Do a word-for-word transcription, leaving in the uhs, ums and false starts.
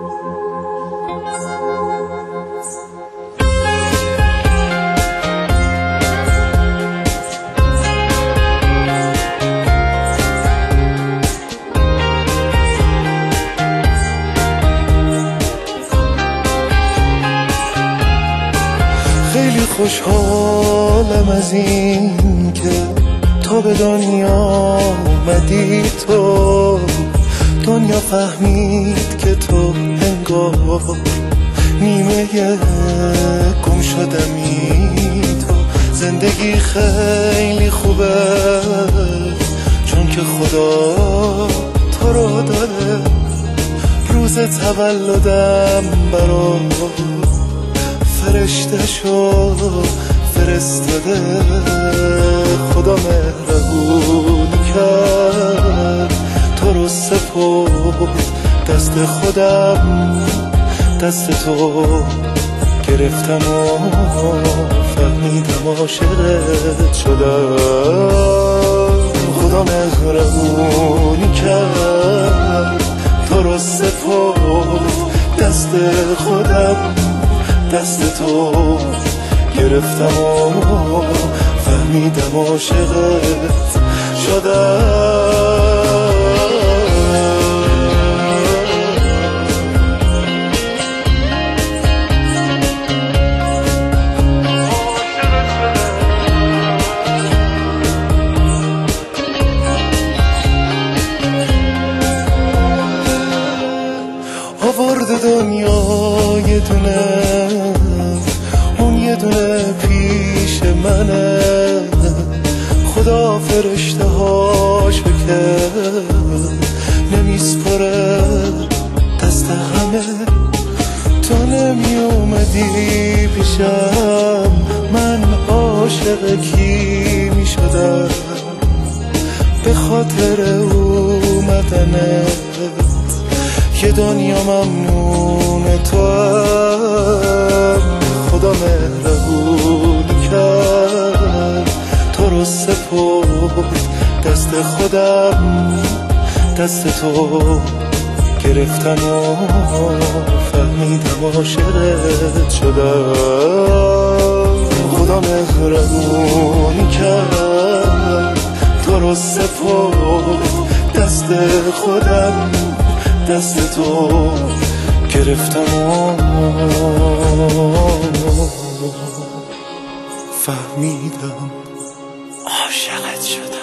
خیلی خوشحالم از این که تو به دنیا اومدی، تو دنیا فهمید که تو انگار نیمه گم شدمی. تو زندگی خیلی خوبه چون که خدا تو رو داره. روز تولدم برات فرشته شو فرستاده. خدا مهربونی کرد تو رو سپرد دست خودم، دست تو گرفتم و فهمیدم عاشقت شدم. خدا مهربونی کرد تو رو سپرد دست خودم، دست تو گرفتم و فهمیدم عاشقت شدم. آورد دنیا یه دونه، اون یه دونه پیش منه. خدا فرشته هاش بکرد نمیسپره دست همه. تو نمی اومدی پیشم من عاشق کی می شدم؟ به خاطر اومدنت یه دنیا ممنون تو هم. خدا مهربونی کرد تو رو سپرد دست خودم، دست تو گرفتم و فهمیدم عاشقت شدم. خدا مهربونی کرد تو رو سپرد دست خودم، دست تو گرفتم و فهمیدم عاشقت شدم.